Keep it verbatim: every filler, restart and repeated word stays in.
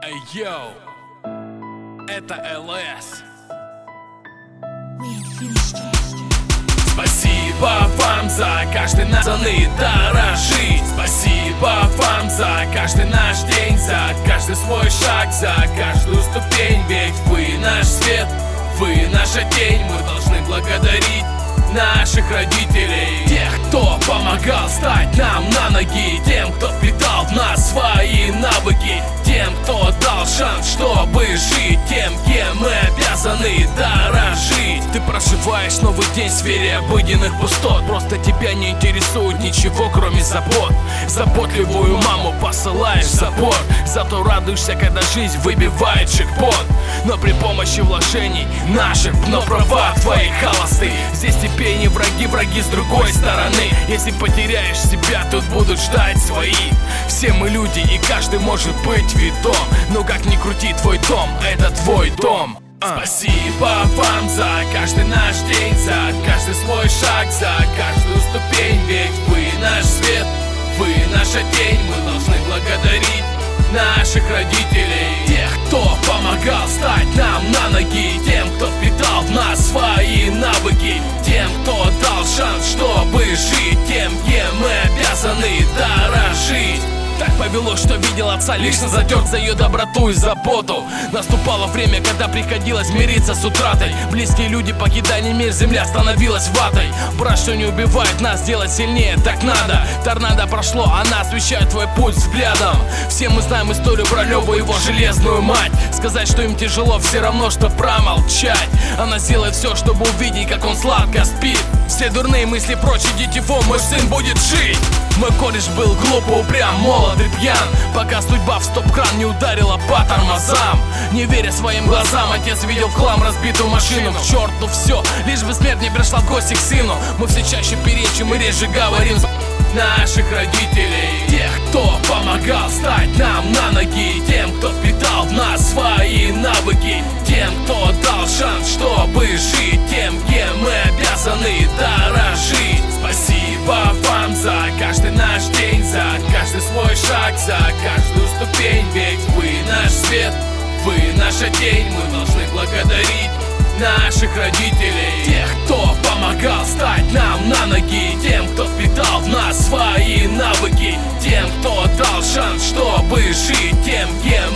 Эй, йоу, это эл эс. Спасибо вам за каждый наш дорожить. Спасибо вам за каждый наш день, за каждый свой шаг, за каждую ступень. Ведь вы наш свет, вы наша тень. Мы должны благодарить наших родителей, тех, кто помогал стать нам на ноги, тем, кто впитал в нас свои навыки, тем, кто дал шанс, чтобы жить, тем, кем мы обязаны дорожить. Ты проживаешь новый день в сфере обыденных пустот. Просто тебя не интересует ничего, кроме забот. Заботливую маму посылаешь в забор, зато радуешься, когда жизнь выбивает джекпот. Но при помощи вложений наших, но права твои холосты. Здесь теперь не враги, враги с другой стороны. Если потеряешь себя, тут будут ждать свои. Все мы люди, и каждый может быть видом. Но как ни крути, твой дом — это твой дом. Спасибо вам за каждый наш день, за каждый свой шаг, за каждую ступень. Ведь вы наш свет, вы наша тень. Мы должны благодарить наших родителей, тех, кто помогал стать нам на ноги, тем, кто впитал в нас свои навыки, тем, кто дал шанс, чтобы жить, тем, кем мы обязаны дорожить. Так повелось, что видел отца лично затерт за ее доброту и заботу. Наступало время, когда приходилось мириться с утратой. Близкие люди покидали мир, земля становилась ватой. Брат, что не убивает нас, делать сильнее так надо. Торнадо прошло, она освещает твой путь взглядом. Все мы знаем историю про Леву и его железную мать. Сказать, что им тяжело, все равно, что промолчать. Она сделает все, чтобы увидеть, как он сладко спит. Все дурные мысли прочь, идите вон, мой сын будет жить. Мой кореш был глупо упрям, молод и пьян, пока судьба в стоп-кран не ударила по тормозам. Не веря своим глазам, отец видел в хлам разбитую машину. К черту все, лишь бы смерть не пришла в гости к сыну. Мы все чаще перечим и реже говорим наших родителей, тех, кто помогал стать нам на ноги, тем, кто впитал в нас свои навыки, тем, кто дал шанс, чтобы жить, тем, кем мы обязаны дорожить. Спасибо вам за каждый наш день, за каждый свой шаг, за каждую ступень. Ведь вы наш свет, вы наша тень. Мы должны благодарить наших родителей, тех, кто помогал стать нам на ноги, тем, кто впитал в нас свои навыки, тем, кто дал шанс, чтобы жить, тем, кем